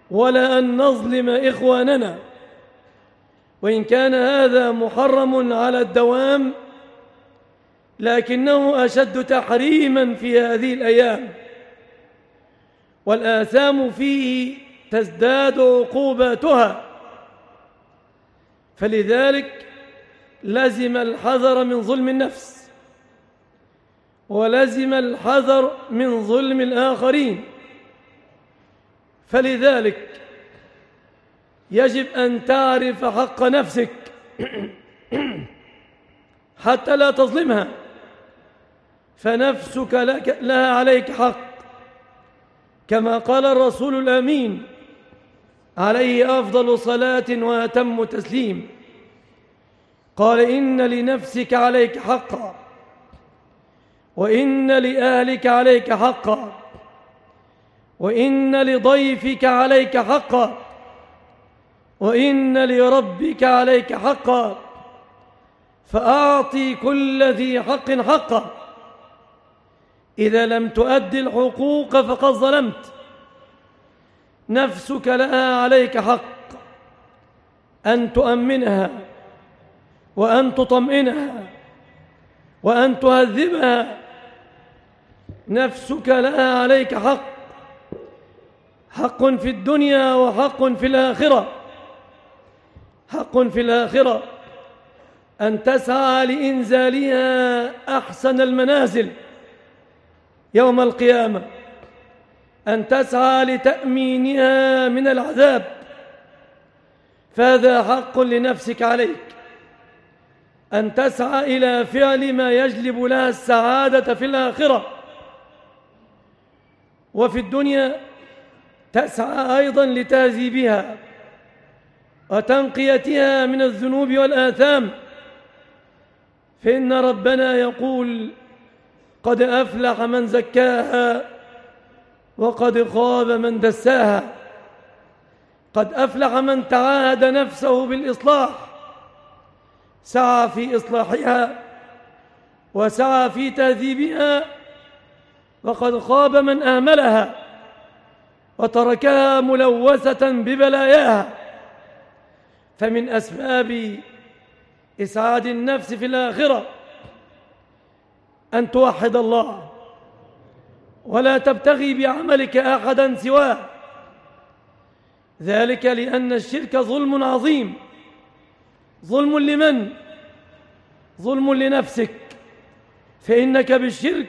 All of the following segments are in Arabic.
ولا أن نظلم إخواننا، وإن كان هذا محرم على الدوام لكنه أشد تحريما في هذه الأيام، والآثام فيه تزداد عقوباتها. فلذلك لزم الحذر من ظلم النفس، ولزم الحذر من ظلم الآخرين. فلذلك يجب أن تعرف حق نفسك حتى لا تظلمها، فنفسك لها عليك حق، كما قال الرسول الأمين عليه أفضل صلاة وأتم تسليم، قال: إن لنفسك عليك حقا، وإن لأهلك عليك حقا، وإن لضيفك عليك حقا، وإن لربك عليك حقا، فأعطي كل ذي حق حقه. إذا لم تؤد الحقوق فقد ظلمت. نفسك لها عليك حق أن تؤمنها، وأن تطمئنها، وأن تهذبها. نفسك لها عليك حق، حق في الدنيا وحق في الآخرة. حق في الآخرة أن تسعى لإنزالها أحسن المنازل يوم القيامة، أن تسعى لتأمينها من العذاب، فهذا حق لنفسك عليك، أن تسعى إلى فعل ما يجلب لها السعادة في الآخرة. وفي الدنيا تسعى أيضا لتهذيبها وتنقيتها من الذنوب والآثام، فإن ربنا يقول: قد أفلح من زكاها وقد خاب من دساها. قد أفلح من تعاهد نفسه بالإصلاح، سعى في إصلاحها وسعى في تهذيبها، وقد خاب من أهملها وتركها ملوثة ببلاياها. فمن أسباب إسعاد النفس في الآخرة أن توحد الله ولا تبتغي بعملك أحدا سواه، ذلك لأن الشرك ظلم عظيم. ظلم لمن؟ ظلم لنفسك، فإنك بالشرك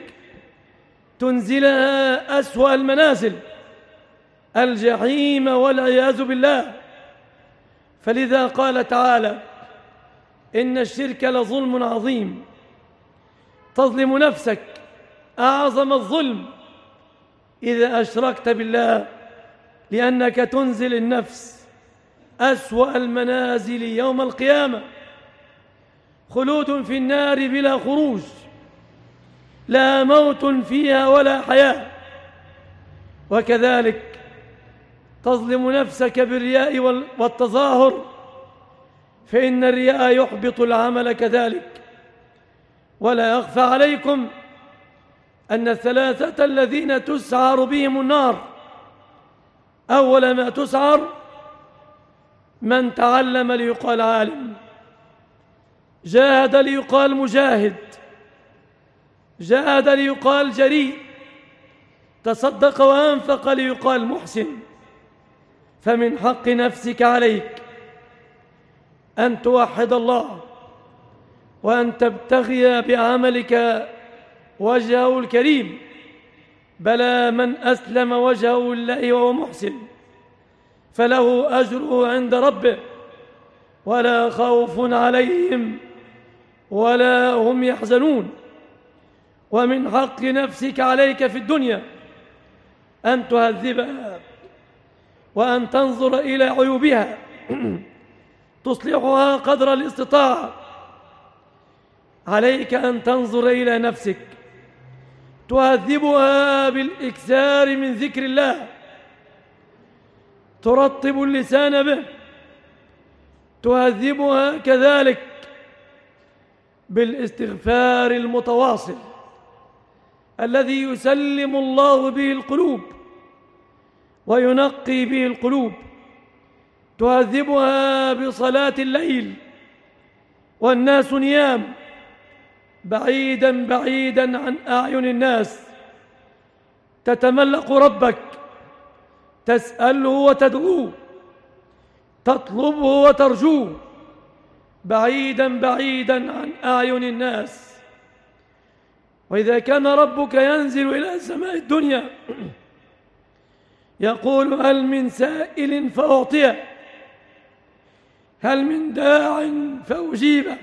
تنزلها أسوأ المنازل، الجحيم والعياذ بالله. فلذا قال تعالى: إن الشرك لظلم عظيم. تظلم نفسك أعظم الظلم إذا أشركت بالله، لأنك تنزل النفس أسوأ المنازل يوم القيامة، خلود في النار بلا خروج، لا موت فيها ولا حياة. وكذلك تظلم نفسك بالرياء والتظاهر، فإن الرياء يحبط العمل كذلك. ولا يخفى عليكم أن الثلاثة الذين تسعر بهم النار، أول ما تسعر من تعلم ليقال عالم، جاهد ليقال مجاهد، جاهد ليقال جريء، تصدق وأنفق ليقال محسن. فمن حق نفسك عليك أن توحد الله، وأن تبتغي بعملك وجهه الكريم. بلى من أسلم وجهه لله وهو محسن فله أجره عند ربه ولا خوف عليهم ولا هم يحزنون. ومن حق نفسك عليك في الدنيا أن تهذبها، وأن تنظر إلى عيوبها تصلحها قدر الاستطاعة. عليك أن تنظر إلى نفسك تهذبها بالإكثار من ذكر الله، ترطب اللسان به، تهذبها كذلك بالاستغفار المتواصل الذي يسلم الله به القلوب. وينقي به القلوب، تهذبها بصلاة الليل والناس نيام، بعيدا بعيدا عن أعين الناس، تتملق ربك، تسأله وتدعوه، تطلبه وترجوه، بعيدا بعيدا عن أعين الناس. وإذا كان ربك ينزل إلى سماء الدنيا يقول: هل من سائل فأعطيه، هل من داع فأجيبه،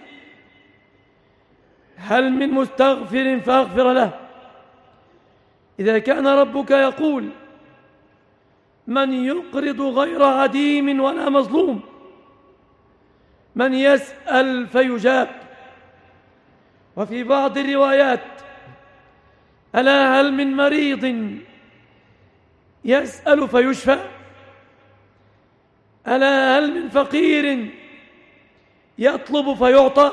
هل من مستغفر فأغفر له. إذا كان ربك يقول: من يقرض غير عديم ولا مظلوم، من يسأل فيجاب. وفي بعض الروايات: ألا هل من مريض يسأل فيشفى، ألا هل من فقير يطلب فيعطى،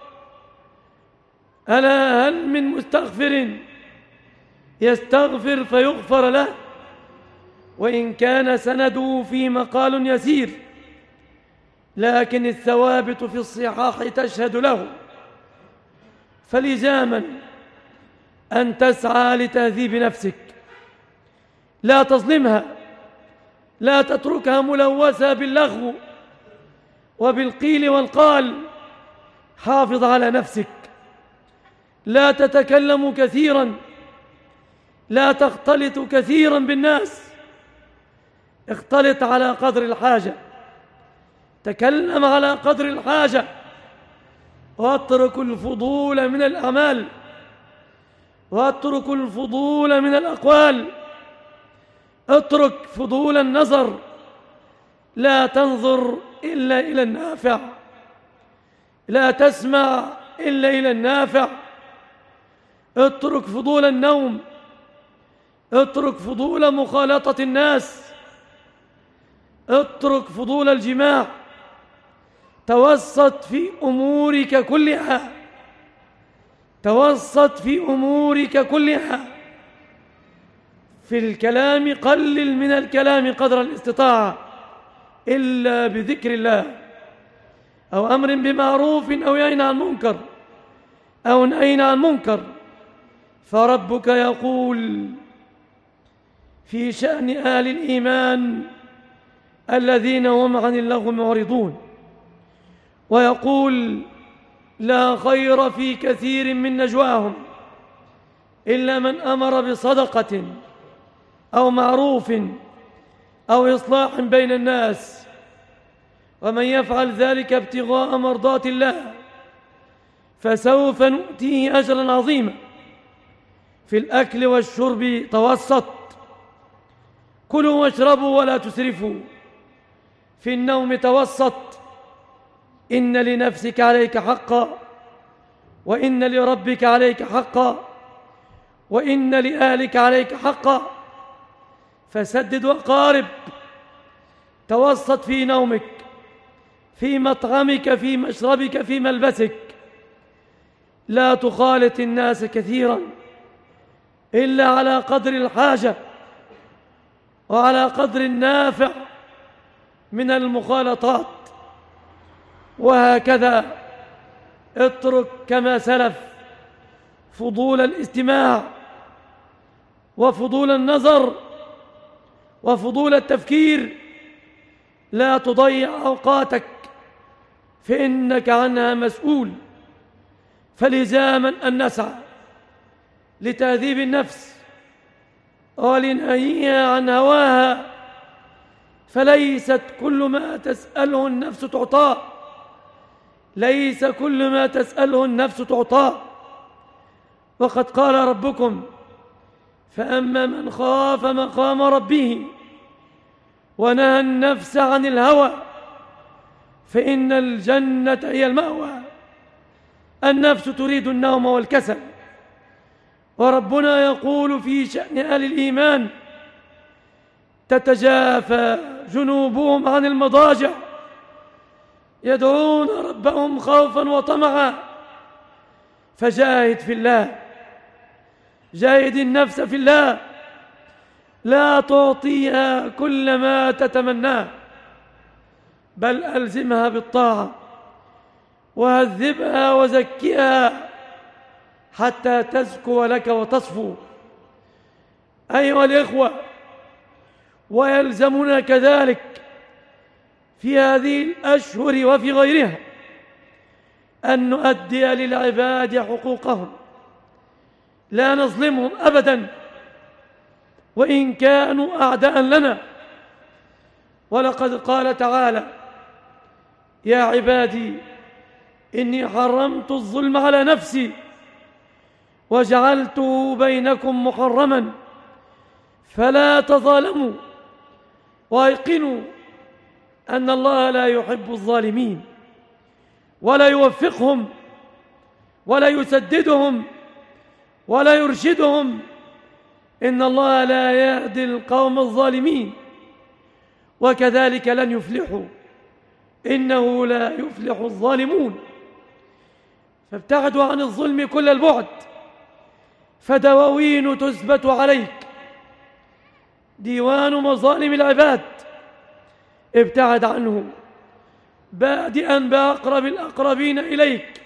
ألا هل من مستغفر يستغفر فيغفر له. وإن كان سنده في مقال يسير، لكن الثوابت في الصحاح تشهد له. فلزاما أن تسعى لتهذيب نفسك، لا تظلمها، لا تتركها ملوثة باللغو وبالقيل والقال. حافظ على نفسك، لا تتكلم كثيرا، لا تختلط كثيرا بالناس، اختلط على قدر الحاجة، تكلم على قدر الحاجة، واترك الفضول من الأعمال، واترك الفضول من الأقوال، اترك فضول النظر، لا تنظر إلا إلى النافع، لا تسمع إلا إلى النافع. اترك فضول النوم، اترك فضول مخالطة الناس، اترك فضول الجماع. توسط في أمورك كلها، توسط في أمورك كلها. في الكلام قلل من الكلام قدر الاستطاعة، إلا بذكر الله أو أمر بمعروف أو نهي عن منكر أو نهي عن منكر. فربك يقول في شأن أهل الإيمان الذين هم عن اللغو معرضون، ويقول: لا خير في كثير من نجواهم إلا من أمر بصدقة أو معروف أو إصلاح بين الناس، ومن يفعل ذلك ابتغاء مرضات الله فسوف نؤتيه أجرا عظيما. في الأكل والشرب توسط، كلوا واشربوا ولا تسرفوا. في النوم توسط، إن لنفسك عليك حقا، وإن لربك عليك حقا، وإن لأهلك عليك حقا، فسدد وقارب. توسط في نومك، في مطعمك، في مشربك، في ملبسك. لا تخالط الناس كثيرا إلا على قدر الحاجة وعلى قدر النافع من المخالطات. وهكذا اترك كما سلف فضول الاستماع وفضول النظر وفضول التفكير. لا تضيع أوقاتك فإنك عنها مسؤول. فلزاما أن نسعى لتهذيب النفس ولنهيها عن هواها، فليست كل ما تسأله النفس تعطاه، ليس كل ما تسأله النفس تعطاه. وقد قال ربكم: فأما من خاف مقام ربه ونهى النفس عن الهوى فإن الجنة هي المأوى. النفس تريد النوم والكسل، وربنا يقول في شأن أهل الإيمان: تتجافى جنوبهم عن المضاجع يدعون ربهم خوفا وطمعا. فجاهد في الله، جاهد النفس في الله، لا تعطيها كل ما تتمناه، بل ألزمها بالطاعة وهذبها وزكها حتى تزكو لك وتصفو. أيها الإخوة، ويلزمنا كذلك في هذه الأشهر وفي غيرها أن نؤدي للعباد حقوقهم، لا نظلمهم أبدا وإن كانوا أعداء لنا. ولقد قال تعالى: يا عبادي إني حرمت الظلم على نفسي وجعلته بينكم محرما فلا تظالموا وايقنوا أن الله لا يحب الظالمين ولا يوفقهم ولا يسددهم ولا يرشدهم. إن الله لا يهدي القوم الظالمين وكذلك لن يفلحوا، إنه لا يفلح الظالمون. فابتعدوا عن الظلم كل البعد، فدواوين تثبت عليك، ديوان مظالم العباد ابتعد عنه، بادئا بأقرب الأقربين إليك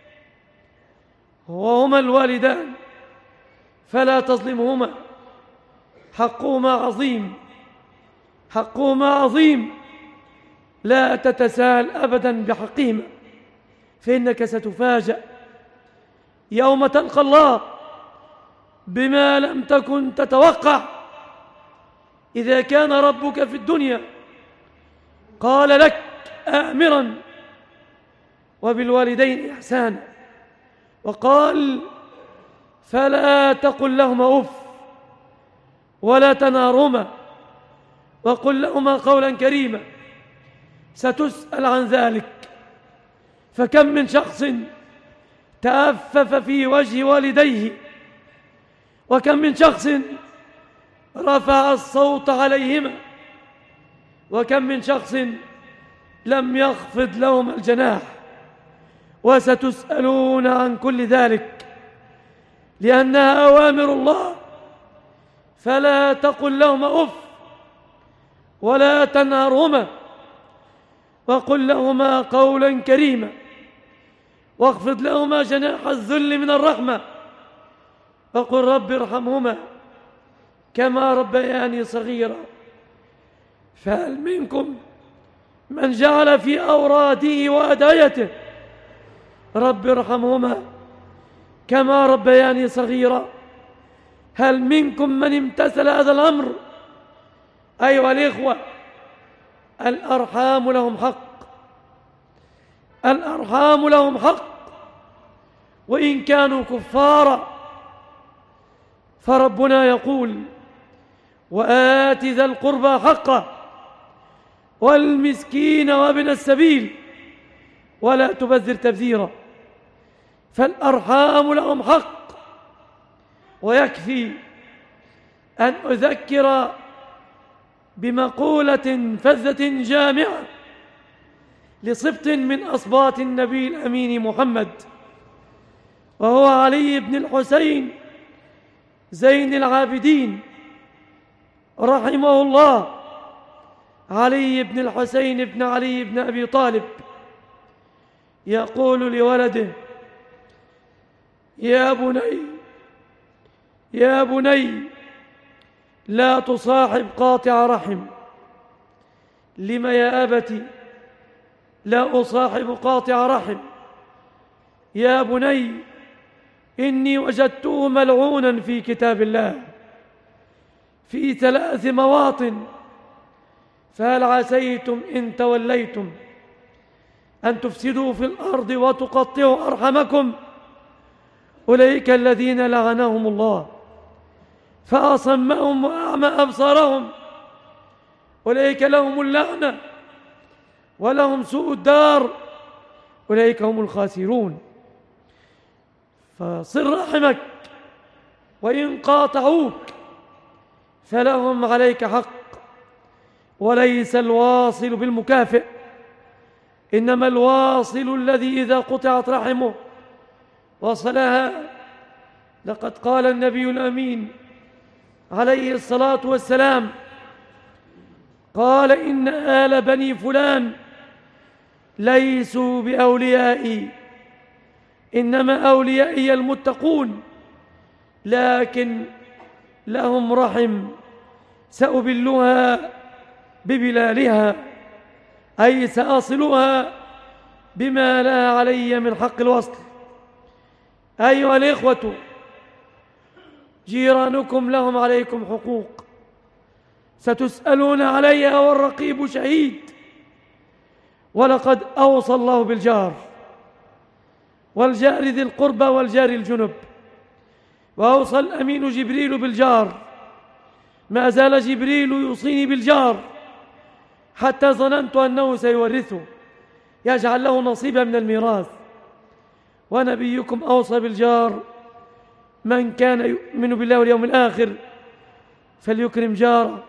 وهما الوالدان، فلا تظلمهما، حقهما عظيم، حقهما عظيم، لا تتساهل أبدا بحقهما، فإنك ستفاجأ يوم تلقى الله بما لم تكن تتوقع. إذا كان ربك في الدنيا قال لك آمرا وبالوالدين إحسانا، وقال: فلا تقل لهما أف ولا تنهرهما وقل لهما قولا كريما، ستسأل عن ذلك. فكم من شخص تأفف في وجه والديه، وكم من شخص رفع الصوت عليهما، وكم من شخص لم يخفض لهما الجناح. وستسألون عن كل ذلك لأنها أوامر الله. فلا تقل لهما أف ولا تنهرهما وقل لهما قولا كريما واخفض لهما جناح الذل من الرحمة وقل رب ارحمهما كما ربياني صغيرا. فهل منكم من جعل في أوراده وأدعيته رب ارحمهما كما ربياني صغيرا؟ هل منكم من امتثل هذا الأمر؟ أيها الإخوة، الأرحام لهم حق، الأرحام لهم حق وإن كانوا كفارا. فربنا يقول: وآت ذا القربى حقه والمسكين وابن السبيل ولا تبذر تبذيرا. فالأرحام لهم حق. ويكفي أن أذكر بمقولة فذة جامعة لصبت من أصباط النبي الأمين محمد، وهو علي بن الحسين زين العابدين رحمه الله، علي بن الحسين بن علي بن أبي طالب، يقول لولده: يا بني لا تصاحب قاطع رحم. لم يا أبت لا أصاحب قاطع رحم؟ يا بني إني وجدته ملعونا في كتاب الله في 3 مواطن، فهل عسيتم إن توليتم أن تفسدوا في الأرض وتقطعوا أرحمكم؟ أولئك الذين لعنهم الله فأصمهم وأعمى أبصارهم، أولئك لهم اللعنة ولهم سوء الدار، أولئك هم الخاسرون. فصل رحمك وإن قاطعوك فلهم عليك حق، وليس الواصل بالمكافئ، إنما الواصل الذي إذا قطعت رحمه وصلها. لقد قال النبي الأمين عليه الصلاة والسلام قال: إن آل بني فلان ليسوا بأوليائي، إنما أوليائي المتقون، لكن لهم رحم سأبلها ببلالها، أي سأصلها بما لا علي من حق الوصل. أيها الإخوة، جيرانكم لهم عليكم حقوق ستسألون عليها والرقيب شهيد. ولقد أوصى الله بالجار والجار ذي القربى والجار الجنب، وأوصى الأمين جبريل بالجار، ما زال جبريل يوصيني بالجار حتى ظننت أنه سيورثه، يجعل له نصيبا من الميراث. ونبيكم أوصى بالجار: من كان يؤمن بالله واليوم الآخر فليكرم جاره.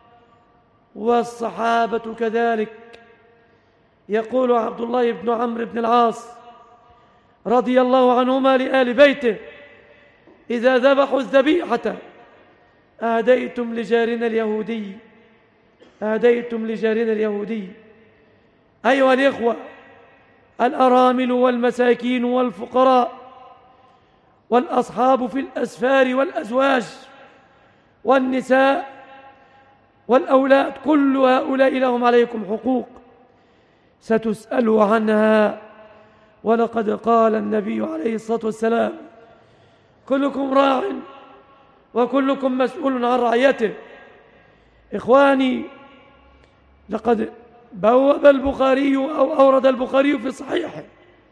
والصحابة كذلك. يقول عبد الله بن عمرو بن العاص رضي الله عنهما لآل بيته: إذا ذبحوا الذبيحة أهديتم لجارنا اليهودي، أهديتم لجارنا اليهودي. أيها الإخوة، الأرامل والمساكين والفقراء والأصحاب في الأسفار والأزواج والنساء والأولاد، كل هؤلاء لهم عليكم حقوق ستسألوا عنها. ولقد قال النبي عليه الصلاة والسلام: كلكم راع وكلكم مسؤول عن رعيته. إخواني، لقد بوب البخاري أو أورد البخاري في صحيحه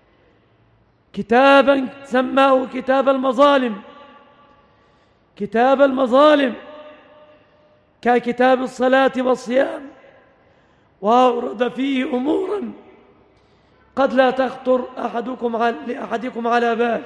كتابا سماه كتاب المظالم، كتاب المظالم ككتاب الصلاة والصيام، وأورد فيه أمورا قد لا تخطر لأحدكم على بال.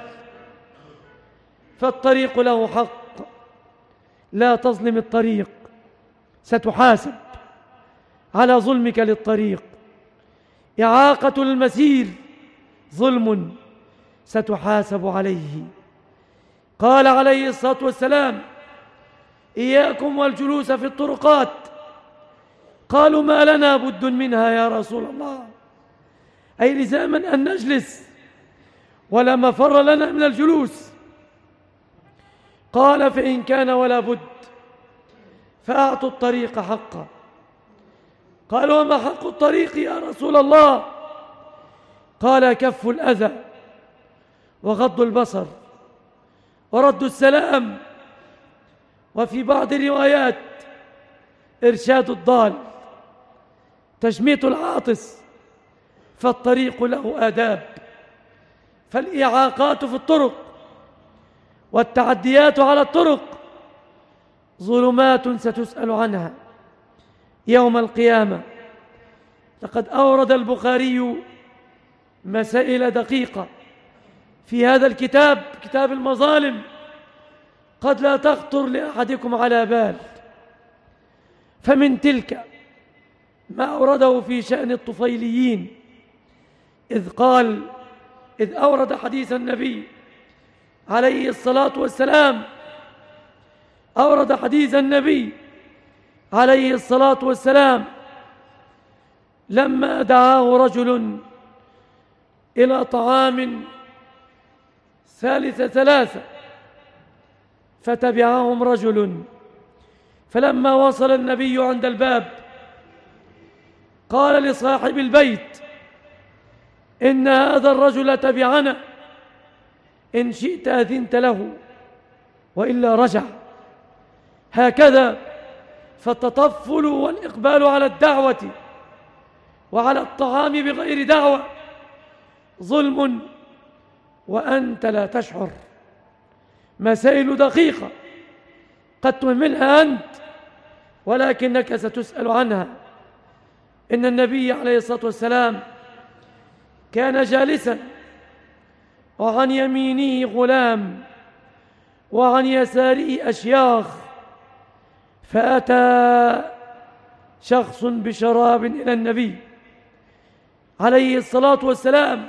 فالطريق له حق، لا تظلم الطريق، ستحاسب على ظلمك للطريق. إعاقة المسير ظلم، ستحاسب عليه. قال عليه الصلاة والسلام: إياكم والجلوس في الطرقات. قالوا: ما لنا بد منها يا رسول الله، أي لزاما أن نجلس ولا مفر لنا من الجلوس. قال: فإن كان ولا بد فأعطوا الطريق حقه. قالوا: وما حق الطريق يا رسول الله؟ قال: كف الأذى وغض البصر ورد السلام، وفي بعض الروايات إرشاد الضال، تشميت العاطس. فالطريق له آداب، فالإعاقات في الطرق والتعديات على الطرق ظلمات ستسأل عنها يوم القيامة. لقد أورد البخاري مسائل دقيقة في هذا الكتاب، كتاب المظالم، قد لا تخطر لأحدكم على بال. فمن تلك ما أورده في شأن الطفيليين، إذ أورد حديث النبي عليه الصلاة والسلام، أورد حديث النبي عليه الصلاة والسلام لما دعاه رجل إلى طعام ثالث فتبعهم رجل، فلما وصل النبي عند الباب قال لصاحب البيت: إن هذا الرجل تبعنا، إن شئت أذنت له وإلا رجع. هكذا فالتطفل والإقبال على الدعوة وعلى الطعام بغير دعوة ظلم وأنت لا تشعر. مسائل دقيقة قد تهملها أنت ولكنك ستسأل عنها. إن النبي عليه الصلاة والسلام كان جالسا وعن يمينه غلام وعن يساره أشياخ، فأتى شخص بشراب إلى النبي عليه الصلاة والسلام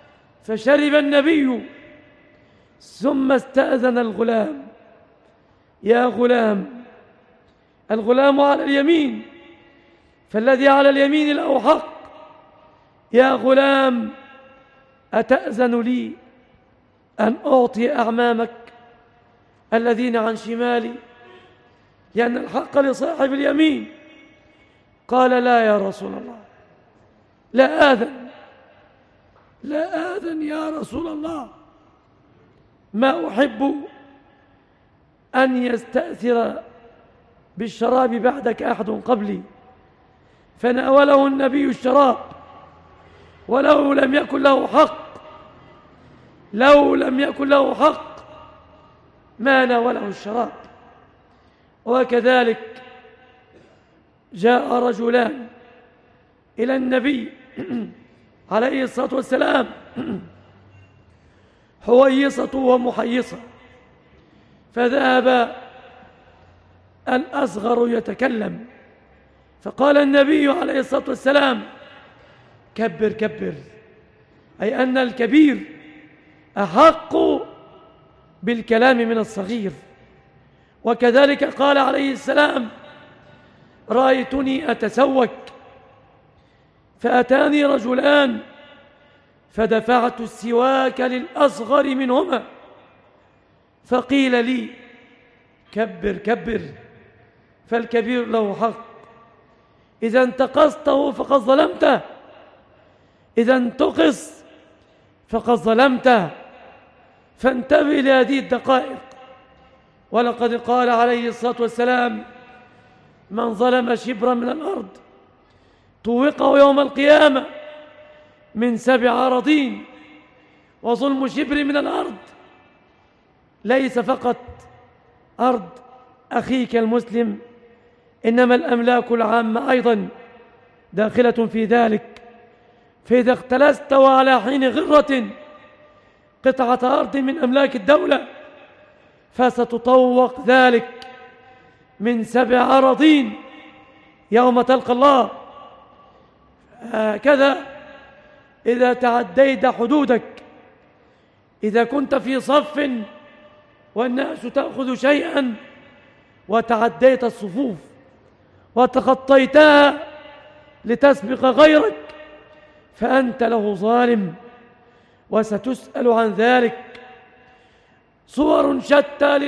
فشرب النبي، ثم استأذن الغلام يا غلام. الغلام على اليمين، فالذي على اليمين له حق. يا غلام، أتأذن لي أن أعطي أعمامك الذين عن شمالي، لأن الحق لصاحب اليمين؟ قال لا يا رسول الله، لا آذن يا رسول الله، ما أحب أن يستأثر بالشراب بعدك أحد قبلي. فناوله النبي الشراب، ولو لم يكن له حق ما ناوله الشراب. وكذلك جاء رجلان إلى النبي عليه الصلاة والسلام، حويصة ومحيصة، فذهب الأصغر يتكلم، فقال النبي عليه الصلاة والسلام: كبر كبر، أي أن الكبير أحق بالكلام من الصغير. وكذلك قال عليه السلام: رأيتني أتسوك فأتاني رجلان فدفعت السواك للأصغر منهما، فقيل لي: كبر كبر، فالكبير له حق. إذا انتقصته فقد ظلمته، إذا انتقص فقد ظلمته، فانتبه لهذه الدقائق. ولقد قال عليه الصلاة والسلام: من ظلم شبرا من الأرض طوقه يوم القيامة من 7 أراضين. وظلم شبر من الأرض ليس فقط أرض أخيك المسلم، إنما الأملاك العامة أيضا داخلة في ذلك. فإذا اختلست وعلى حين غرة قطعة أرض من أملاك الدولة فستطوق ذلك من 7 أراضين يوم تلقى الله. هكذا إذا تعديت حدودك، إذا كنت في صف والناس تأخذ شيئا وتعديت الصفوف وتخطيتها لتسبق غيرك، فأنت له ظالم وستسأل عن ذلك. صور شتى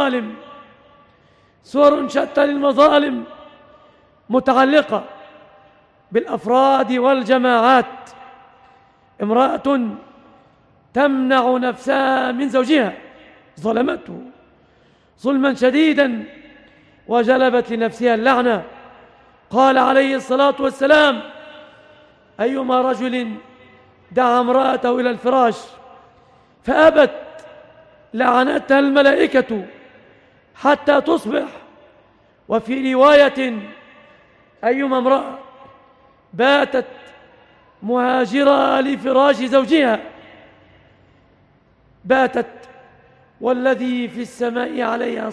للمظالم متعلقة بالأفراد والجماعات. امرأة تمنع نفسها من زوجها، ظلمته ظلما شديدا وجلبت لنفسها اللعنة. قال عليه الصلاة والسلام: أيما رجل دعا امرأته إلى الفراش فأبت لعنتها الملائكة حتى تصبح. وفي رواية: أيما امرأة باتت مهاجرة لفراش زوجها باتت والذي في السماء عليها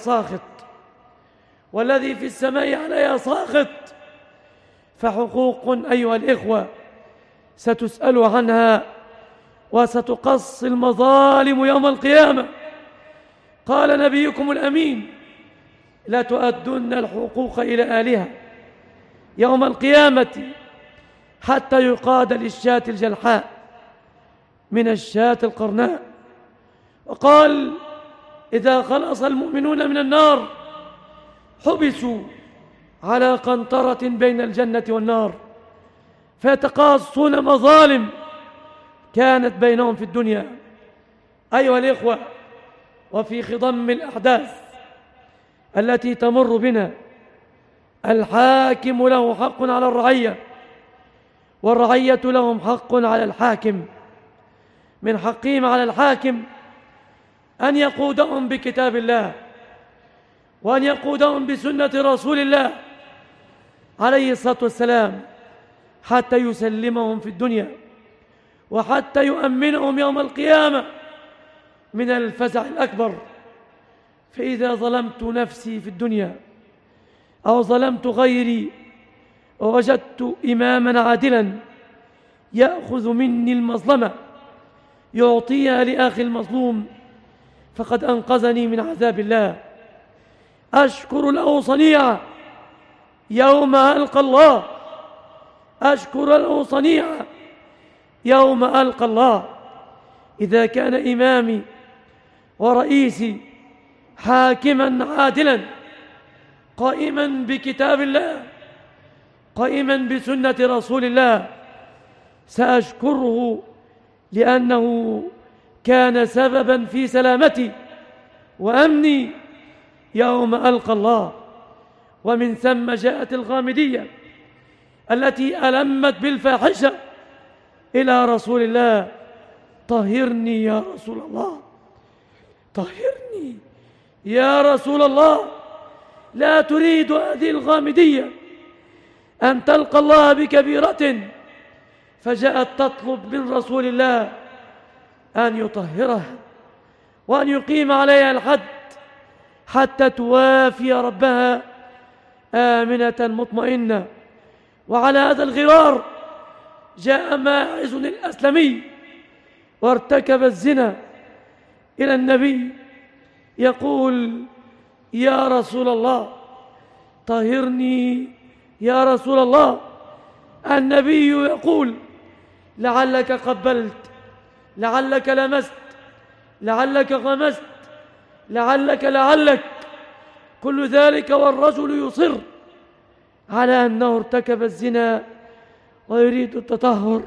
ساخط، فحقوق أيها الإخوة ستسأل عنها وستقص المظالم يوم القيامة. قال نبيكم الأمين: لا تؤدن الحقوق إلى أهلها يوم القيامة حتى يقاد للشاة الجلحاء من الشاة القرناء. وقال: إذا خلص المؤمنون من النار حبسوا على قنطرة بين الجنة والنار فيتقاصون مظالم كانت بينهم في الدنيا. أيها الإخوة، وفي خضم الأحداث التي تمر بنا، الحاكم له حق على الرعية، والرعية لهم حق على الحاكم. من حقهم على الحاكم أن يقودهم بكتاب الله، وأن يقودهم بسنة رسول الله عليه الصلاة والسلام حتى يسلمهم في الدنيا، وحتى يؤمنهم يوم القيامة من الفزع الأكبر. فإذا ظلمت نفسي في الدنيا أو ظلمت غيري ووجدت إماما عادلا يأخذ مني المظلمة يعطيها لأخي المظلوم، فقد أنقذني من عذاب الله. أشكر له صنيعا يوم ألقى الله، أشكر له صنيعا يوم ألقى الله. إذا كان إمامي ورئيسي حاكما عادلا قائما بكتاب الله قائما بسنة رسول الله سأشكره، لأنه كان سببا في سلامتي وأمني يوم ألقى الله. ومن ثم جاءت الغامدية التي ألمت بالفاحشة إلى رسول الله: طهرني يا رسول الله، طهرني يا رسول الله. لا تريد هذه الغامدية أن تلقى الله بكبيرة، فجاءت تطلب من رسول الله أن يطهرها وأن يقيم عليها الحد حتى توافي ربها آمنة مطمئنة. وعلى هذا الغرار جاء ماعز الأسلمي وارتكب الزنا إلى النبي يقول: يا رسول الله طهرني يا رسول الله. النبي يقول: لعلك قبلت، لعلك لمست، لعلك غمست، لعلك كل ذلك والرجل يصر على أنه ارتكب الزنا ويريد التطهر،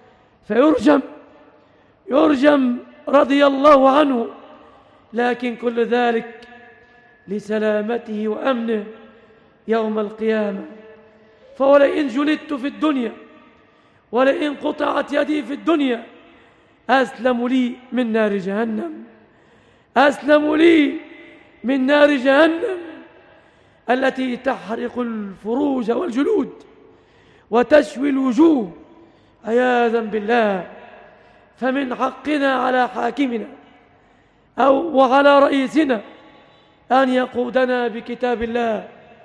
يرجم رضي الله عنه. لكن كل ذلك لسلامته وأمنه يوم القيامة. فولئن جلدت في الدنيا ولئن قطعت يدي في الدنيا أسلم لي من نار جهنم، أسلم لي من نار جهنم التي تحرق الفروج والجلود وتشوي الوجوه عياذا بالله. فمن حقنا على حاكمنا وعلى رئيسنا أن يقودنا بكتاب الله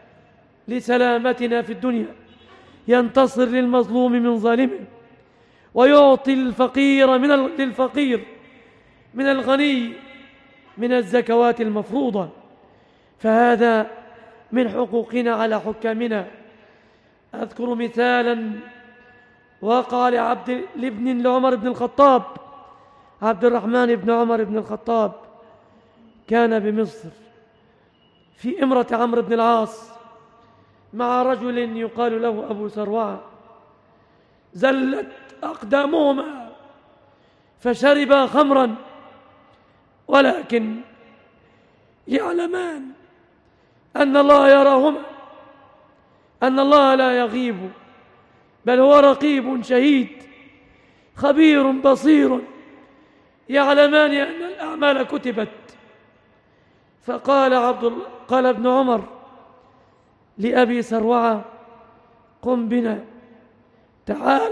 لسلامتنا في الدنيا، ينتصر للمظلوم من ظالمه، ويعطي الفقير للفقير من الغني من الزكوات المفروضة. فهذا من حقوقنا على حكامنا. أذكر مثالا وقع لابن لعمر بن الخطاب، عبد الرحمن بن عمر بن الخطاب، كان بمصر في إمرة عمرو بن العاص مع رجل يقال له أبو سروعة، زلت أقدامهما فشربا خمرا، ولكن يعلمان أن الله يراهما، أن الله لا يغيب، بل هو رقيب شهيد خبير بصير، يعلمان أن الأعمال كتبت. فقال قال ابن عمر لأبي سروعة: قم بنا، تعال،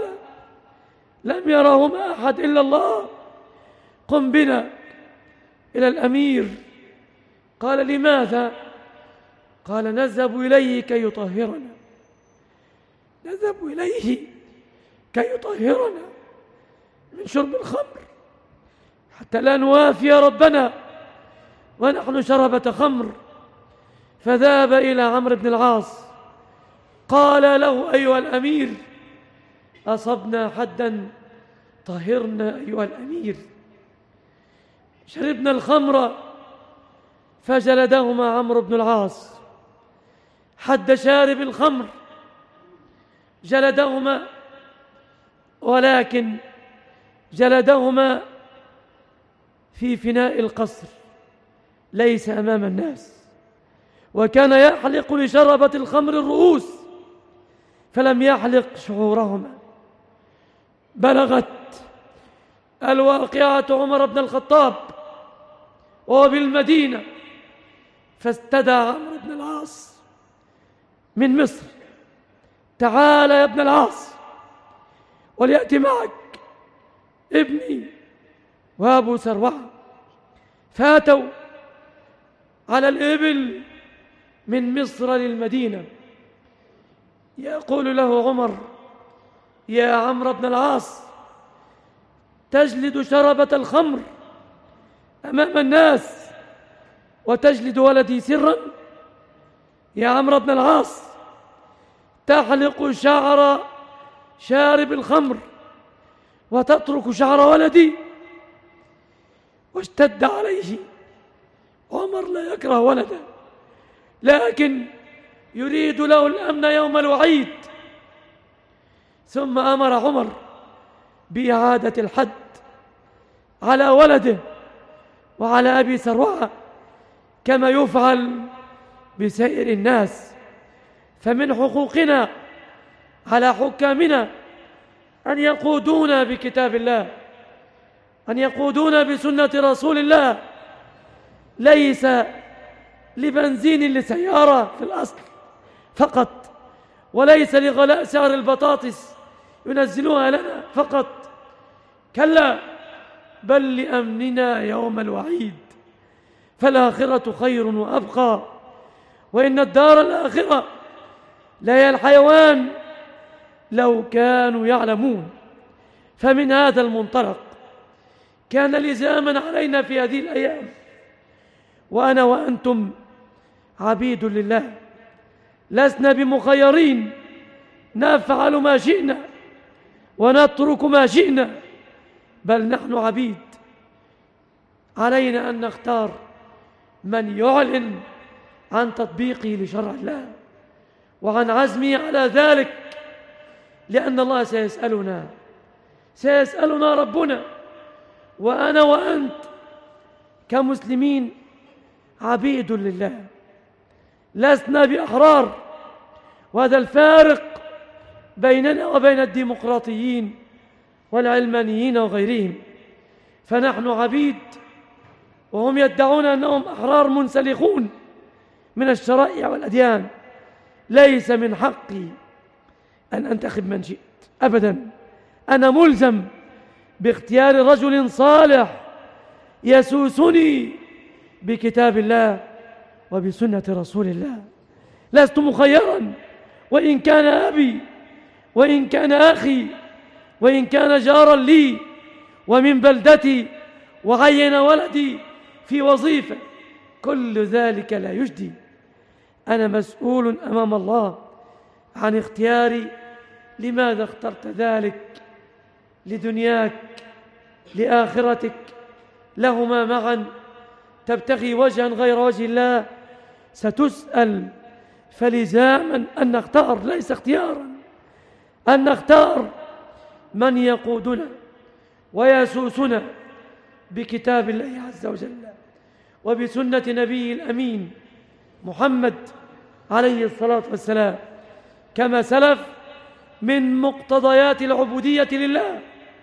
لم يرهما أحد إلا الله، قم بنا إلى الأمير. قال: لماذا؟ قال: نذهب إليه كي يطهرنا، نذهب إليه كي يطهرنا من شرب الخمر حتى لا نوافي ربنا ونحن شربة خمر. فذهب إلى عمرو بن العاص قال له: أيها الأمير، أصبنا حدا، طهرنا أيها الأمير. شربنا الخمر، فجلدهما عمرو بن العاص حد شارب الخمر، جلدهما، ولكن جلدهما في فناء القصر ليس أمام الناس، وكان يحلق لشربة الخمر الرؤوس فلم يحلق شعورهما. بلغت الواقعة عمر بن الخطاب وهو بالمدينة، فاستدعى عمرو بن العاص من مصر: تعال يا ابن العاص وليأتي معك ابني وأبو سروعة. فاتوا على الإبل من مصر للمدينة. يقول له عمر: يا عمرو بن العاص، تجلد شربة الخمر أمام الناس وتجلد ولدي سرا؟ يا عمرو بن العاص تحلق شعر شارب الخمر وتترك شعر ولدي؟ واشتد عليه. عمر لا يكره ولده، لكن يريد له الأمن يوم الوعيد. ثم أمر عمر بإعادة الحد على ولده وعلى أبي سروعة كما يفعل بسائر الناس. فمن حقوقنا على حكامنا أن يقودونا بكتاب الله، أن يقودونا بسنة رسول الله، ليس لبنزين لسيارة في الأصل فقط، وليس لغلاء سعر البطاطس ينزلوها لنا فقط، كلا، بل لأمننا يوم الوعيد. فالآخرة خير وأبقى، وإن الدار الآخرة لا هي الحيوان لو كانوا يعلمون. فمن هذا المنطلق كان لزاما علينا في هذه الأيام، وأنا وأنتم عبيد لله، لسنا بمخيرين نفعل ما شئنا ونترك ما شئنا، بل نحن عبيد. علينا أن نختار من يعلن عن تطبيقه لشرع الله وعن عزمه على ذلك، لأن الله سيسألنا ربنا، وأنا وأنت كمسلمين عبيد لله، لسنا بأحرار. وهذا الفارق بيننا وبين الديمقراطيين والعلمانيين وغيرهم، فنحن عبيد وهم يدعون أنهم أحرار منسلخون من الشرائع والأديان. ليس من حقي أن أنتخب من شئت أبدا، أنا ملزم باختيار رجل صالح يسوسني بكتاب الله وبسنة رسول الله. لست مخيرا، وإن كان أبي وإن كان أخي وإن كان جارا لي ومن بلدتي وعين ولدي في وظيفة، كل ذلك لا يجدي. أنا مسؤول أمام الله عن اختياري. لماذا اخترت ذلك؟ لدنياك، لآخرتك، لهما معا، تبتغي وجها غير وجه الله، ستسأل. فلزاما أن نختار، ليس اختيارا، أن نختار من يقودنا ويسوسنا بكتاب الله عز وجل وبسنة نبيه الأمين محمد عليه الصلاة والسلام، كما سلف من مقتضيات العبودية لله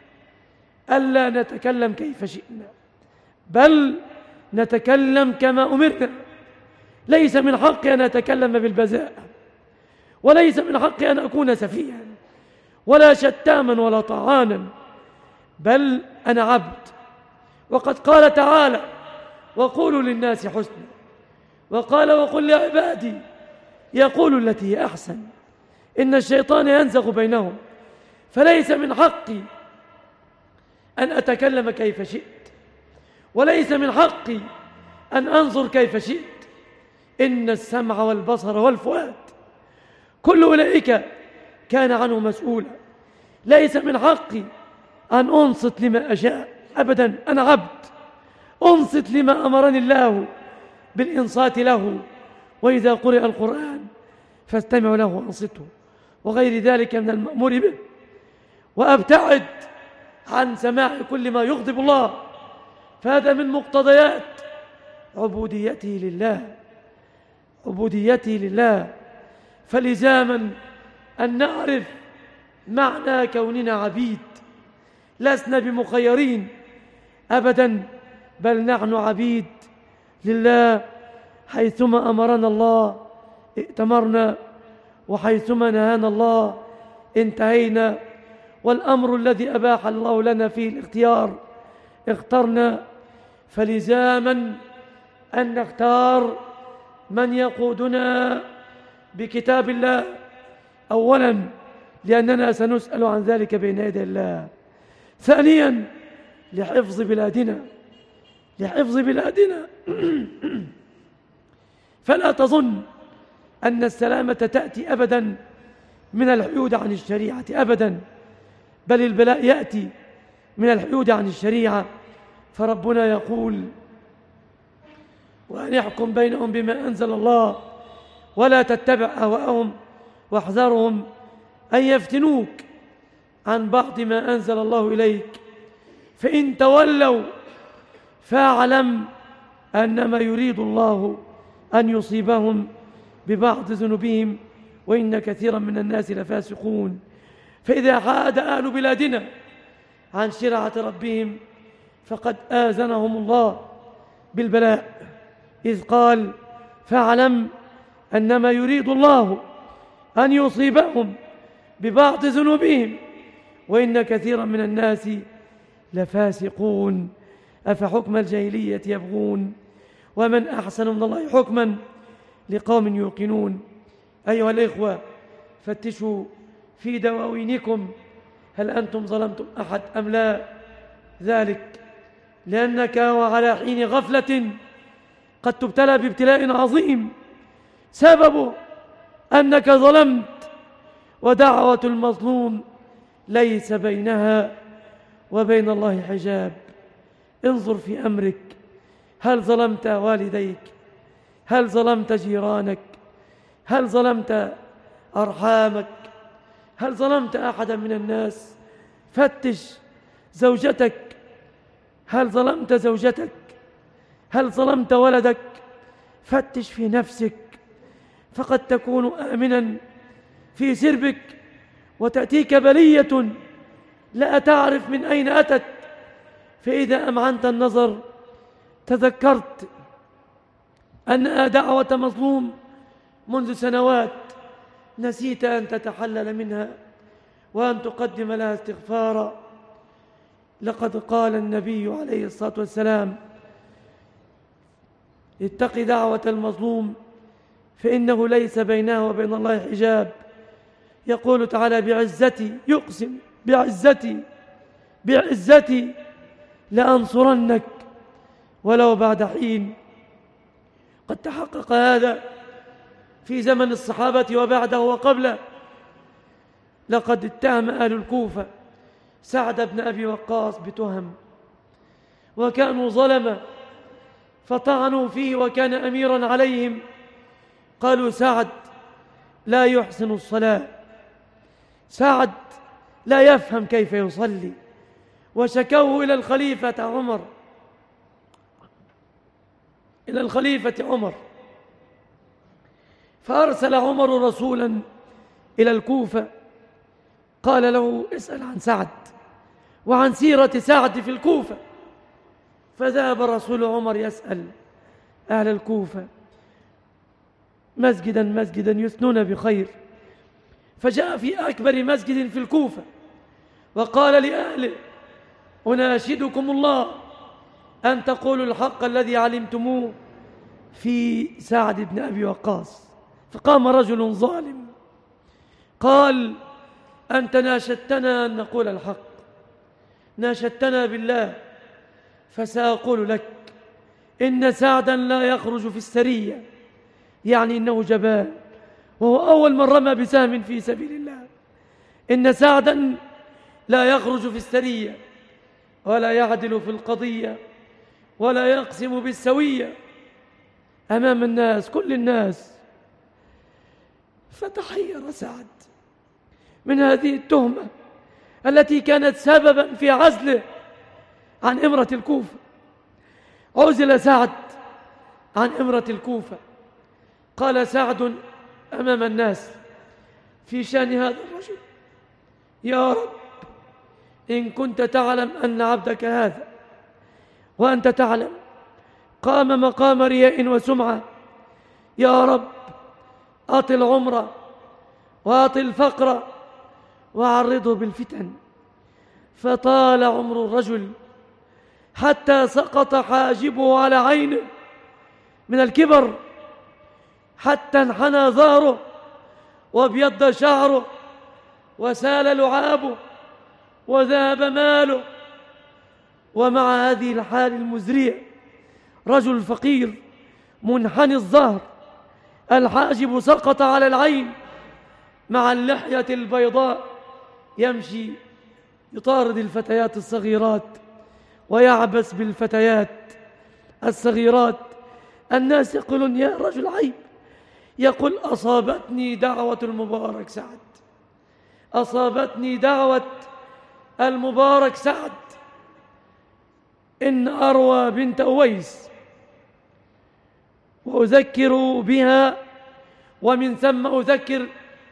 ألا نتكلم كيف شئنا، بل نتكلم كما أمرنا. ليس من حقي أن أتكلم بالبذاءة، وليس من حقي أن أكون سفيها ولا شتاما ولا طعانا، بل أنا عبد. وقد قال تعالى: وقولوا للناس حسنا، وقال: وقل لعبادي يقولوا التي هي أحسن إن الشيطان ينزغ بينهم. فليس من حقي أن أتكلم كيف شئت، وليس من حقي أن أنظر كيف شئت. إن السمع والبصر والفؤاد كل أولئك كان عنه مسؤولا. ليس من حقي أن أنصت لما أشاء أبدا، أنا عبد، أنصت لما أمرني الله بالإنصات له. وإذا قرئ القرآن فاستمعوا له وأنصتوا، وغير ذلك من المأمور به. وأبتعد عن سماع كل ما يغضب الله، فهذا من مقتضيات عبوديته لله، عبوديته لله. فلزاما أن نعرف معنى كوننا عبيد، لسنا بمخيرين أبدا، بل نحن عبيد لله. حيثما أمرنا الله ائتمرنا، وحيثما نهانا الله انتهينا. والأمر الذي أباح الله لنا فيه الاختيار اخترنا. فلزاما أن نختار من يقودنا بكتاب الله، أولا لأننا سنسأل عن ذلك بين يدي الله، ثانيا لحفظ بلادنا، لحفظ بلادنا. فلا تظن أن السلامة تأتي أبدا من الحيود عن الشريعة أبدا، بل البلاء يأتي من الحيود عن الشريعة. فربنا يقول: وأن يحكم بينهم بما أنزل الله ولا تتبع أهواءهم واحذرهم أن يفتنوك عن بعض ما أنزل الله إليك، فإن تولوا فاعلم أنما يريد الله أن يصيبهم ببعض ذنوبهم وإن كثيرا من الناس لفاسقون. فإذا حاد أهل بلادنا عن شرعة ربهم فقد آذنهم الله بالبلاء، إذ قال: فاعلم أنما يريد الله أن يصيبهم ببعض ذنوبهم وإن كثيرا من الناس لفاسقون. أفحكم الجاهلية يبغون ومن أحسن من الله حكما لقوم يوقنون. أيها الإخوة، فتشوا في دواوينكم هل أنتم ظلمتم أحد أم لا، ذلك لأنك وعلى حين غفلة قد تبتلى بابتلاء عظيم سببه أنك ظلمت، ودعوة المظلوم ليس بينها وبين الله حجاب. انظر في أمرك، هل ظلمت والديك؟ هل ظلمت جيرانك؟ هل ظلمت أرحامك؟ هل ظلمت أحدا من الناس؟ فتش زوجتك، هل ظلمت زوجتك؟ هل ظلمت ولدك؟ فتش في نفسك، فقد تكون آمنا في سربك وتأتيك بلية لا تعرف من أين أتت، فإذا أمعنت النظر تذكرت أنها دعوة مظلوم منذ سنوات، نسيت أن تتحلل منها وأن تقدم لها استغفارا. لقد قال النبي عليه الصلاة والسلام: اتق دعوة المظلوم فإنه ليس بينها وبين الله حجاب. يقول تعالى: بعزتي، يقسم بعزتي لأنصرنك ولو بعد حين. قد تحقق هذا في زمن الصحابة وبعده وقبله. لقد اتهم أهل الكوفة سعد بن أبي وقاص بتهم، وكانوا ظلمة فطعنوا فيه وكان أميرا عليهم. قالوا: سعد لا يحسن الصلاة، سعد لا يفهم كيف يصلي، وشكوه إلى الخليفة عمر، فأرسل عمر رسولا إلى الكوفة قال له: اسأل عن سعد وعن سيرة سعد في الكوفة. فذهب رسول عمر يسأل أهل الكوفة مسجدا مسجدا يثنون بخير، فجاء في أكبر مسجد في الكوفة وقال لأهله: أناشدكم الله أن تقولوا الحق الذي علمتموه في سعد بن أبي وقاص. فقام رجل ظالم قال: أنت ناشدتنا أن نقول الحق، ناشدتنا بالله، فسأقول لك إن سعدا لا يخرج في السرية، يعني إنه جبان وهو أول من رمى بسهم في سبيل الله. إن سعدا لا يخرج في السرية ولا يعدل في القضية ولا يقسم بالسوية أمام الناس، كل الناس. فتحير سعد من هذه التهمة التي كانت سببا في عزله عن إمرة الكوفة. عزل سعد عن إمرة الكوفة. قال سعد أمام الناس في شأن هذا الرجل: يا رب، إن كنت تعلم أن عبدك هذا وأنت تعلم قام مقام رياء وسمعة، يا رب أطل عمره وأطل فقره وعرضه بالفتن. فطال عمر الرجل حتى سقط حاجبه على عينه من الكبر، حتى انحنى ظهره وابيض شعره وسال لعابه وذهب ماله. ومع هذه الحال المزرية رجل فقير منحني الظهر الحاجب سقط على العين مع اللحية البيضاء، يمشي يطارد الفتيات الصغيرات ويعبس بالفتيات الصغيرات. الناس يقولون يا رجل عيب، يقول أصابتني دعوة المبارك سعد، أصابتني دعوة المبارك سعد. إن أروى بنت أويس وأذكر بها، ومن ثم أذكر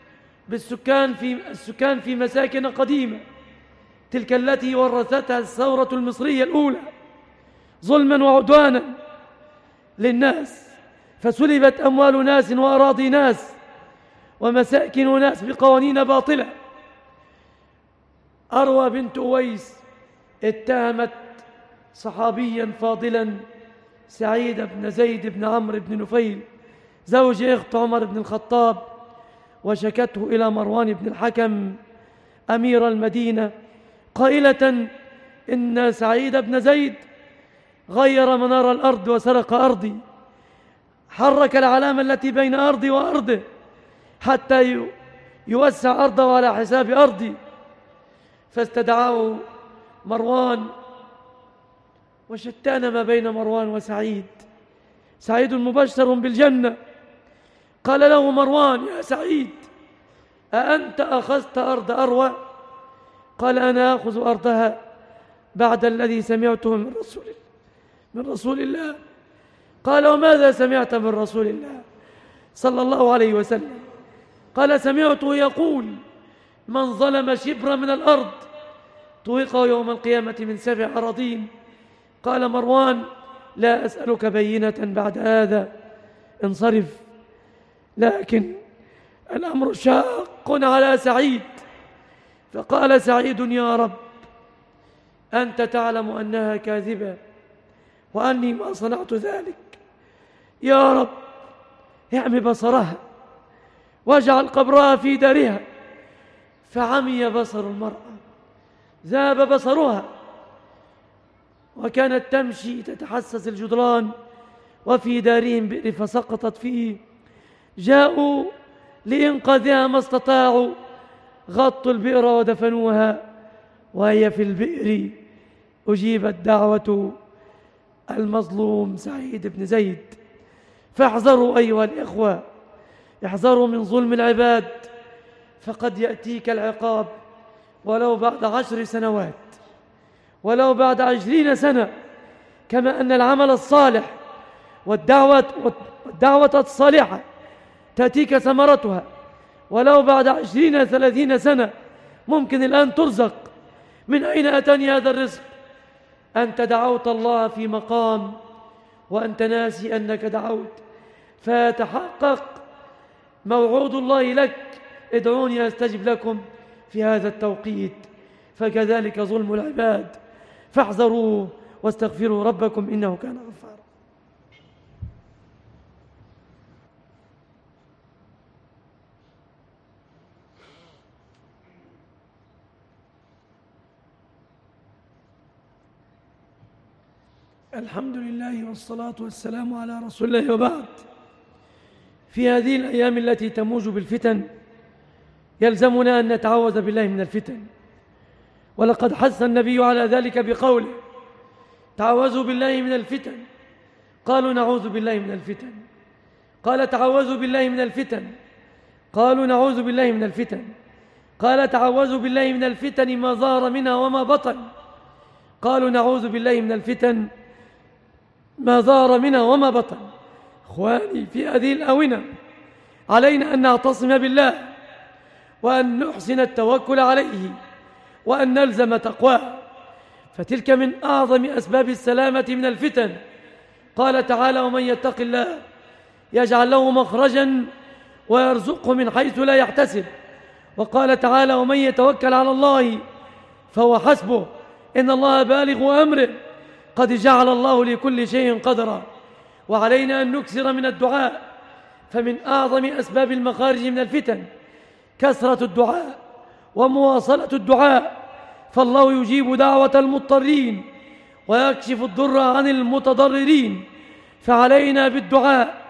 بالسكان في مساكن قديمة، تلك التي ورثتها الثورة المصرية الأولى ظلما وعدوانا للناس، فسلبت أموال ناس وأراضي ناس ومساكن ناس بقوانين باطلة. أروى بنت أويس اتهمت صحابيا فاضلا سعيد بن زيد بن عمرو بن نفيل زوج أخت عمر بن الخطاب، وشكته إلى مروان بن الحكم أمير المدينة قائلة إن سعيد بن زيد غير منار الأرض وسرق أرضي، حرك العلامة التي بين أرضي وأرضه حتى يوسع أرضه على حساب أرضي. فاستدعاه مروان، وشتان ما بين مروان وسعيد، سعيد مبشر بالجنة. قال له مروان يا سعيد أأنت أخذت أرض أروى؟ قال أنا أخذ أرضها بعد الذي سمعته من رسول الله. قال وماذا سمعت من رسول الله صلى الله عليه وسلم؟ قال سمعته يقول من ظلم شبرا من الأرض طوقه يوم القيامة من 7 أراضين. قال مروان لا أسألك بينة بعد هذا، انصرف. لكن الأمر شاق على سعيد، فقال سعيد يا رب أنت تعلم أنها كاذبة وأني ما صنعت ذلك، يا رب اعم بصرها واجعل قبرها في دارها. فعمي بصر المرأة، ذاب بصرها، وكانت تمشي تتحسس الجدران وفي دارهم بئر فسقطت فيه. جاءوا لإنقاذها ما استطاعوا، غطوا البئر ودفنوها وهي في البئر. أجيبت دعوة المظلوم سعيد بن زيد. فاحذروا أيها الإخوة، احذروا من ظلم العباد، فقد يأتيك العقاب ولو بعد 10 سنوات، ولو بعد 20 سنة. كما أن العمل الصالح والدعوة الصالحة تأتيك ثمرتها ولو بعد 20 30 سنة. ممكن الآن ترزق، من أين أتاني هذا الرزق؟ أنت دعوت الله في مقام وأنت ناسي أنك دعوت، فيتحقق موعود الله لك ادعوني أستجب لكم في هذا التوقيت. فكذلك ظلم العباد، فاحذروا واستغفروا ربكم إنه كان غفارا. الحمد لله والصلاة والسلام على رسول الله، وبعد. في هذه الأيام التي تموج بالفتن يلزمنا أن نتعوذ بالله من الفتن، ولقد حث النبي على ذلك بقوله تعوذوا بالله من الفتن. قالوا نعوذ بالله من الفتن، قال تعوذوا بالله من الفتن، قالوا نعوذ بالله من الفتن، قال تعوذوا بالله من الفتن ما ظهر منها وما بطن، قالوا نعوذ بالله من الفتن ما ظهر منها وما بطن. إخواني، في هذه الآونة علينا أن نعتصم بالله وأن نحسن التوكل عليه وأن نلزم تقواه، فتلك من أعظم أسباب السلامة من الفتن. قال تعالى ومن يتق الله يجعل له مخرجا ويرزقه من حيث لا يحتسب. وقال تعالى ومن يتوكل على الله فهو حسبه إن الله بالغ أمره قد جعل الله لكل شيء قدرا. وعلينا أن نكثر من الدعاء، فمن أعظم أسباب المخارج من الفتن كثرة الدعاء ومواصلة الدعاء، فالله يجيب دعوة المضطرين ويكشف الضر عن المتضررين. فعلينا بالدعاء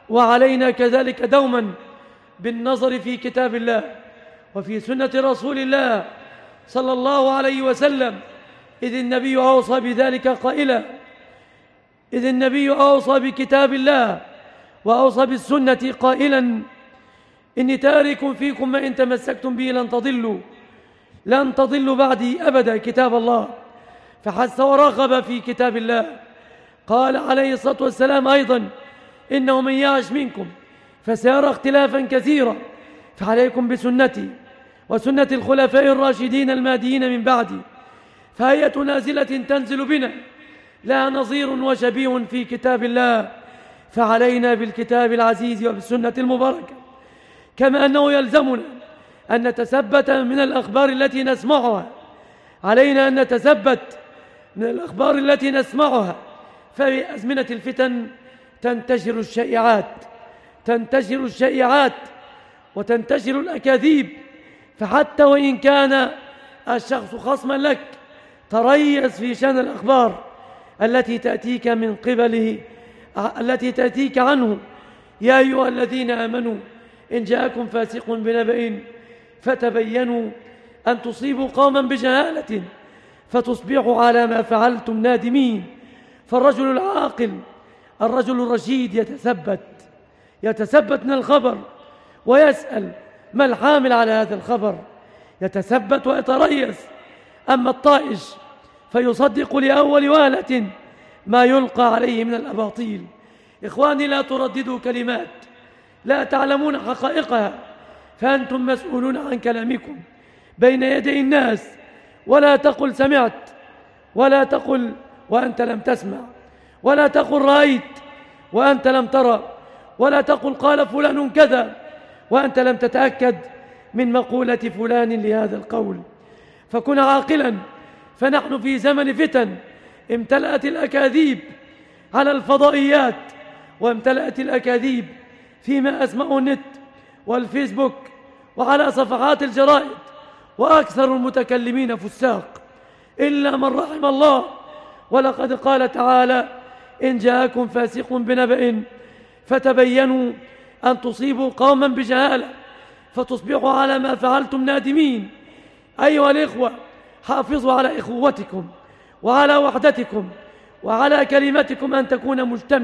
وعلينا كذلك دوما بالنظر في كتاب الله وفي سنة رسول الله صلى الله عليه وسلم، إذ النبي أوصى بذلك قائلا: إذ النبي أوصى بكتاب الله وأوصى بالسنة قائلا: إني تارك فيكم ما إن تمسكتم به لن تضلوا بعدي أبدا كتاب الله. فحث ورغب في كتاب الله. قال عليه الصلاة والسلام أيضا: إنه من يعش منكم فسيرى اختلافا كثيرا، فعليكم بسنتي وسنة الخلفاء الراشدين المهديين من بعدي، فهي نازلة تنزل بنا لا نظير وشبيه في كتاب الله، فعلينا بالكتاب العزيز وبالسنة المباركة. كما أنه يلزمنا أن نتثبت من الأخبار التي نسمعها، علينا أن نتثبت من الأخبار التي نسمعها، ففي أزمنة الفتن تنتشر الشائعات وتنتشر الأكاذيب، فحتى وإن كان الشخص خصما لك تريث في شأن الأخبار التي تأتيك من قبله، التي تأتيك عنه. يا أيها الذين آمنوا إن جاءكم فاسق بنبأ فتبينوا أن تصيبوا قوما بجهالة فتصبحوا على ما فعلتم نادمين. فالرجل العاقل، الرجل الرشيد يتثبت من الخبر ويسأل ما الحامل على هذا الخبر، يتثبت ويتريث. أما الطائش فيصدق لأول وهلة ما يلقى عليه من الأباطيل. إخواني، لا ترددوا كلمات لا تعلمون حقائقها، فأنتم مسؤولون عن كلامكم بين يدي الناس. ولا تقل سمعت، ولا تقل وأنت لم تسمع، ولا تقل رأيت وأنت لم ترى، ولا تقل قال فلان كذا وأنت لم تتأكد من مقولة فلان لهذا القول. فكن عاقلا، فنحن في زمن فتن امتلأت الأكاذيب على الفضائيات، وامتلأت الأكاذيب فيما أسمعه النت والفيسبوك وعلى صفحات الجرائد، وأكثر المتكلمين فساق إلا من رحم الله. ولقد قال تعالى: إن جاءكم فاسق بنبأ فتبينوا أن تصيبوا قوما بجهالة فتصبحوا على ما فعلتم نادمين. أيها الإخوة، حافظوا على إخوتكم وعلى وحدتكم وعلى كلمتكم أن تكون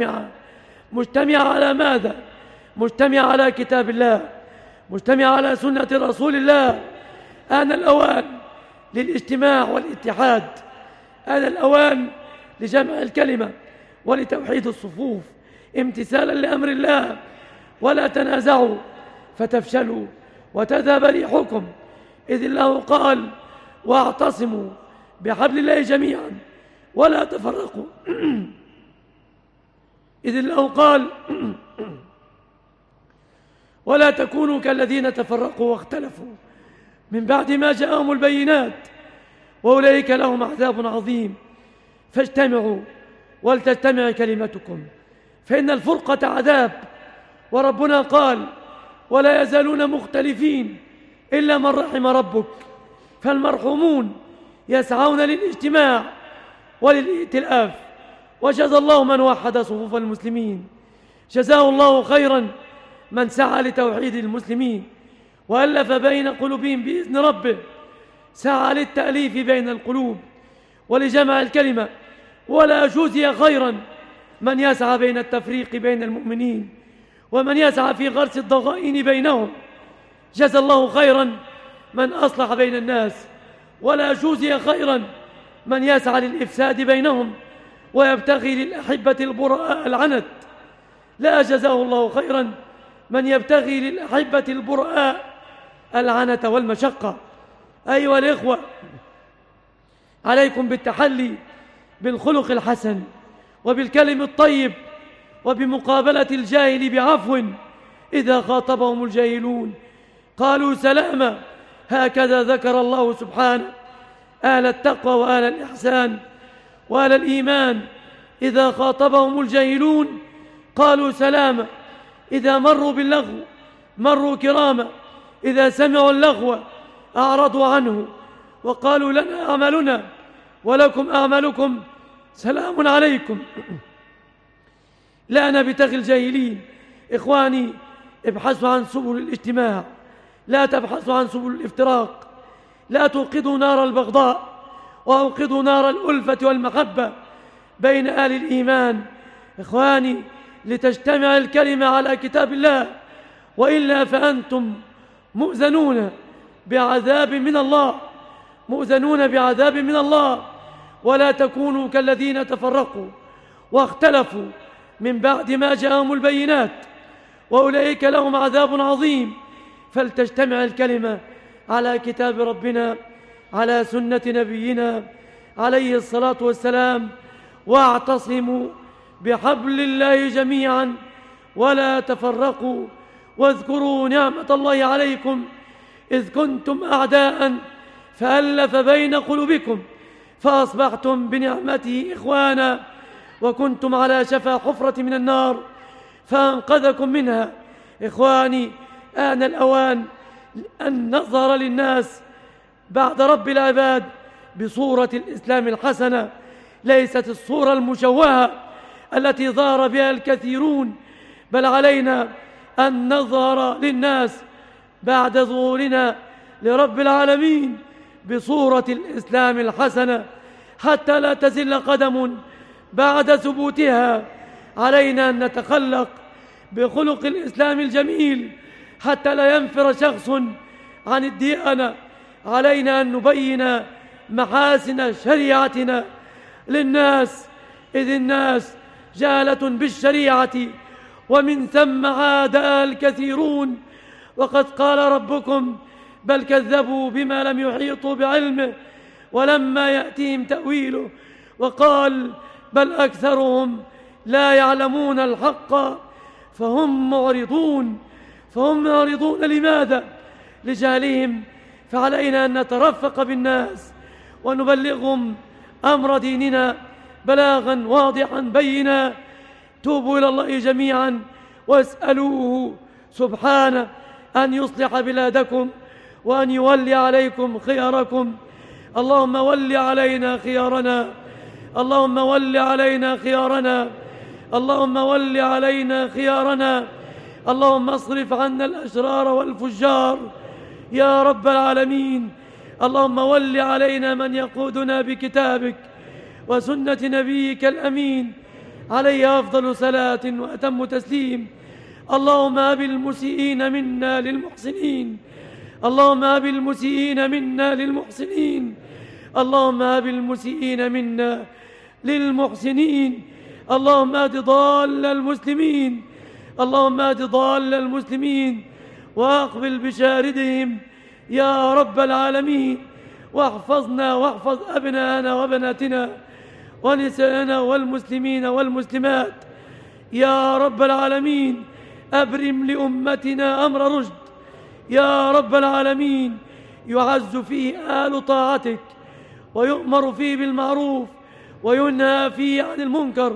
مجتمعة على ماذا؟ مجتمعة على كتاب الله، مجتمعة على سنة رسول الله. آن الأوان للاجتماع والاتحاد، آن الأوان لجمع الكلمة ولتوحيد الصفوف امتثالا لأمر الله. ولا تنازعوا فتفشلوا وتذهب ريحكم، إذ الله قال: واعتصموا بحبل الله جميعا ولا تفرقوا. إذ الله قال: ولا تكونوا كالذين تفرقوا واختلفوا من بعد ما جاءهم البينات وأولئك لهم عذاب عظيم. فاجتمعوا ولتجتمع كلمتكم، فإن الفرقة عذاب. وربنا قال: ولا يزالون مختلفين إلا من رحم ربك. فالمرحومون يسعون للاجتماع وللائتلاف. وجزى الله من وحد صفوف المسلمين، جزاه الله خيرا من سعى لتوحيد المسلمين وألف بين قلوبهم بإذن ربه، سعى للتأليف بين القلوب ولجمع الكلمة. ولا جزي خيرا من يسعى بين التفريق بين المؤمنين ومن يسعى في غرس الضغائن بينهم. جزى الله خيرا من أصلح بين الناس. ولا جزي خيرا من يسعى للإفساد بينهم ويبتغي للأحبة البراء العنت. لا جزاه الله خيرا من يبتغي للأحبة البراء العنت والمشقة. أيها الإخوة، عليكم بالتحلي بالخلق الحسن وبالكلم الطيب وبمقابلة الجاهل بعفو إذا خاطبهم الجاهلون قالوا سلاما. هكذا ذكر الله سبحانه أهل التقوى وأهل الإحسان وأهل الإيمان. إذا خاطبهم الجاهلون قالوا سلاما، إذا مروا باللغو مروا كراما، إذا سمعوا اللغو أعرضوا عنه وقالوا لنا أعمالنا ولكم أعمالكم سلام عليكم. لا نبتغي الجاهلين إخواني، ابحثوا عن سبل الاجتماع، لا تبحثوا عن سبل الافتراق. لا توقدوا نار البغضاء، وأوقدوا نار الألفة والمحبة بين أهل الإيمان. إخواني، لتجتمع الكلمة على كتاب الله، وإلا فأنتم مؤذنون بعذاب من الله، مؤذنون بعذاب من الله. ولا تكونوا كالذين تفرقوا واختلفوا من بعد ما جاءهم البينات، وأولئك لهم عذاب عظيم. فلتجتمع الكلمة على كتاب ربنا، على سنة نبينا عليه الصلاة والسلام، واعتصموا بحبل الله جميعا ولا تفرقوا. واذكروا نعمة الله عليكم إذ كنتم أعداء فألف بين قلوبكم فأصبحتم بنعمته إخوانا، وكنتم على شفا حفرة من النار فأنقذكم منها. إخواني، آن الأوان أن نظهر للناس بعد رب العباد بصورة الإسلام الحسنة، ليست الصورة المشوهة التي ظهر بها الكثيرون، بل علينا أن نظهر للناس بعد ظهورنا لرب العالمين بصورة الإسلام الحسنة حتى لا تزل قدم بعد ثبوتها. علينا أن نتخلق بخلق الإسلام الجميل حتى لا ينفر شخص عن الديانة. علينا أن نبين محاسن شريعتنا للناس، إذ الناس جهلة بالشريعة، ومن ثم عادها الكثيرون. وقد قال ربكم: بل كذبوا بما لم يحيطوا بعلمه ولما يأتيهم تأويله. وقال: بل أكثرهم لا يعلمون الحق فهم معرضون. لماذا؟ لجهلهم. فعلينا أن نترفق بالناس ونبلغهم أمر ديننا بلاغا واضحا بينا. توبوا إلى الله جميعا واسألوه سبحانه أن يصلح بلادكم وأن يولي عليكم خياركم. اللهم ول علينا خيارنا، اللهم ول علينا خيارنا، اللهم ول علينا خيارنا. اللهم اصرف عنا الأشرار والفجار يا رب العالمين. اللهم ول علينا من يقودنا بكتابك وسنة نبيك الأمين عليه أفضل صلاة وأتم تسليم. اللهم هب المسيئين منا للمحسنين، اللهم هب المسيئين منا للمحسنين، اللهم هب المسيئين منا للمحسنين. اللهم اهد ضال المسلمين، اللهم اهد ضال المسلمين وأقبل بشاردهم يا رب العالمين. واحفظنا واحفظ أبناءنا وبناتنا ونساءنا والمسلمين والمسلمات يا رب العالمين. أبرم لأمتنا أمر رشد يا رب العالمين، يعز فيه آل طاعتك، ويؤمر فيه بالمعروف، وينهى فيه عن المنكر،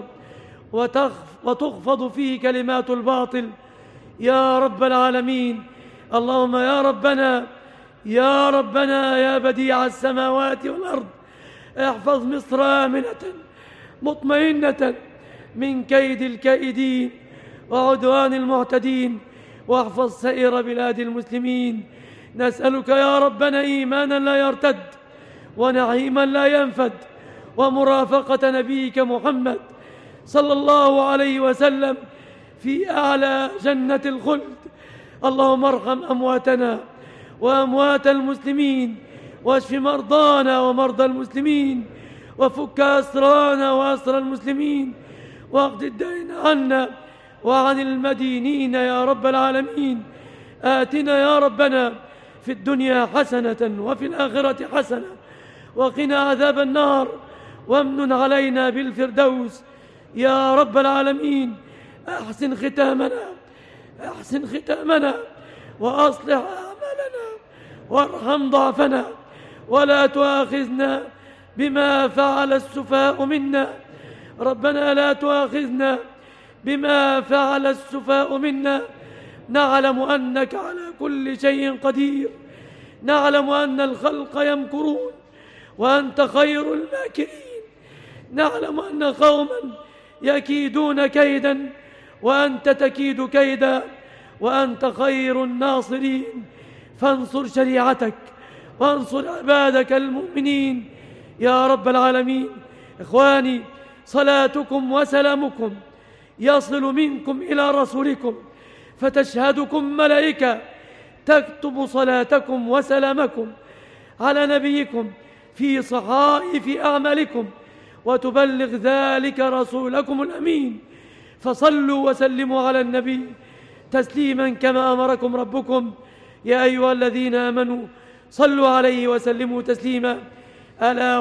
وتخفض فيه كلمات الباطل يا رب العالمين. اللهم يا ربنا يا ربنا يا بديع السماوات والأرض، احفظ مصر آمنة مطمئنة من كيد الكائدين وعدوان المعتدين، واحفظ سائر بلاد المسلمين. نسألك يا ربنا إيمانا لا يرتد، ونعيما لا ينفد، ومرافقة نبيك محمد صلى الله عليه وسلم في أعلى جنة الخلد. اللهم ارحم أمواتنا وأموات المسلمين، واشف مرضانا ومرضى المسلمين، وفك أسرانا وأسر المسلمين، واقض الدين عنا وعن المدينين يا رب العالمين. آتنا يا ربنا في الدنيا حسنة وفي الآخرة حسنة، وقنا عذاب النار، وامنن علينا بالفردوس يا رب العالمين. أحسن ختامنا، أحسن ختامنا، وأصلح أعمالنا، وارحم ضعفنا، ولا تؤاخذنا بما فعل السفهاء منا. ربنا لا تؤاخذنا بما فعل السفهاء منا. نعلم أنك على كل شيء قدير، نعلم أن الخلق يمكرون وأنت خير الماكرين، نعلم أن قوما يكيدون كيدا وأنت تكيد كيدا، وأنت خير الناصرين. فانصر شريعتك وانصر عبادك المؤمنين يا رب العالمين. إخواني، صلاتكم وسلامكم يصل منكم إلى رسولكم، فتشهدكم ملائكة تكتب صلاتكم وسلامكم على نبيكم في صحائف أعمالكم، وتبلغ ذلك رسولكم الأمين. فصلوا وسلموا على النبي تسليما كما أمركم ربكم. يا أيها الذين آمنوا صلوا عليه وسلموا تسليما. ألا